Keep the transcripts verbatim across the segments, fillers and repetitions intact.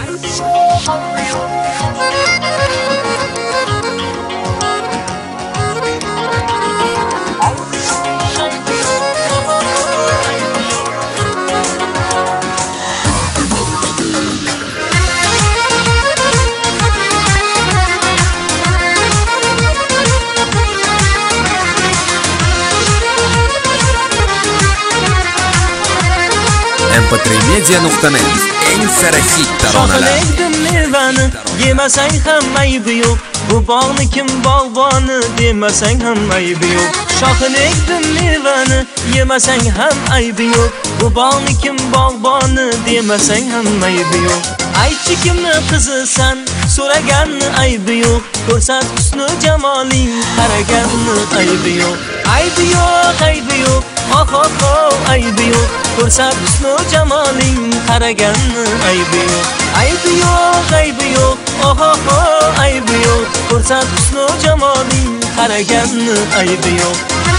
em p tre media nuqta net eng sara hit taronalar. Mevani yemasang ham aybi yo'q. Bu bog'ni kim bog'boni demasang ham aybi yo'q. Shoxini ekdim mevani yemasang ham aybi yo'q. Bu bog'ni kim bog'boni demasang ham aybi yo'q. Aytchi kimni qizisan so'raganni aybi yo'q. Ko'rsat husni jamoling qaraganni aybi yo'q. Aybi yo'q, aybi yo'q. Oh oh oh aybi yo'q. Ko'rsat husni jamoling qaraganni aybi yo'q. Aybi yo'q, aybi yo'q. Oh oh oh aybi yo'q. Ko'rsat husni jamoling qaraganni aybi yo'q.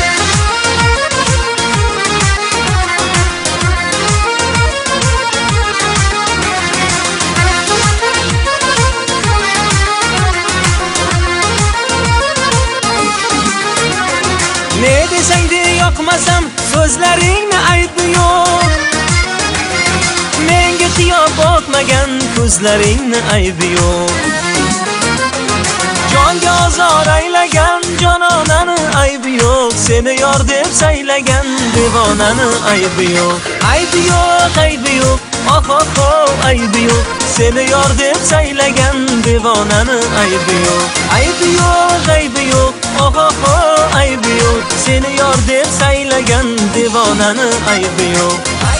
Ne desang de yoqmasam so'zlaringni aybi yo'q. Menga qiyo boqmagan ko'zlaringni aybi yo'q. Jonga ozor aylagan jononani aybi yo'q. Seni yor deb saylagan devonani aybi yo'q. Aybi yo'q, aybi yo'q. Oh oh oh aybi yo'q. Seni yor deb saylagan devonani aybi yo'q. Aybi yo'q, aybi yo'q. Oh oh oh aybi yo'q. Seni yor deb saylagan devonani aybi yo'q.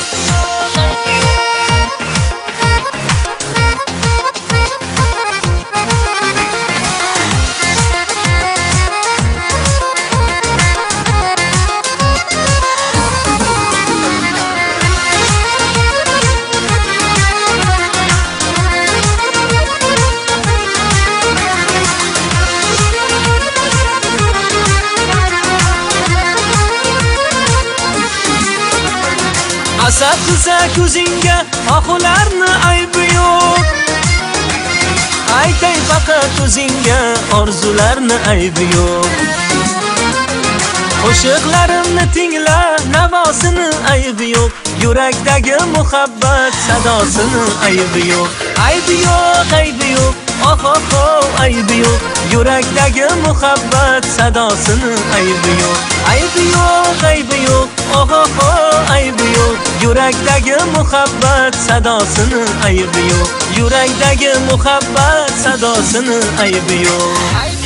Asad qilsa ko'zingga oxularni aybi yo'q. Aytay faqat o'zingga orzularni aybi yo'q. Qo'shiqlarimni tingla navosini aybi yo'q. Yurakdagi muhabbat sadosini aybi yo'q. Aybi yo'q, aybi yo'q. Oh oh oh aybi yo'q. Yurakdagi muhabbat sadosini aybi yo'q. Aybi yo'q, aybi yo'q. Oh oh oh aybi yo'q. Yurakdagi muhabbat sadosini aybi yo'q. Yurakdagi muhabbat sadosini aybi yo'q.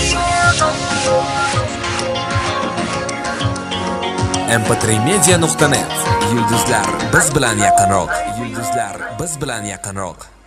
em p tre media nuqta net yulduzlar biz bilan yaqinroq. Yulduzlar biz bilan yaqinroq.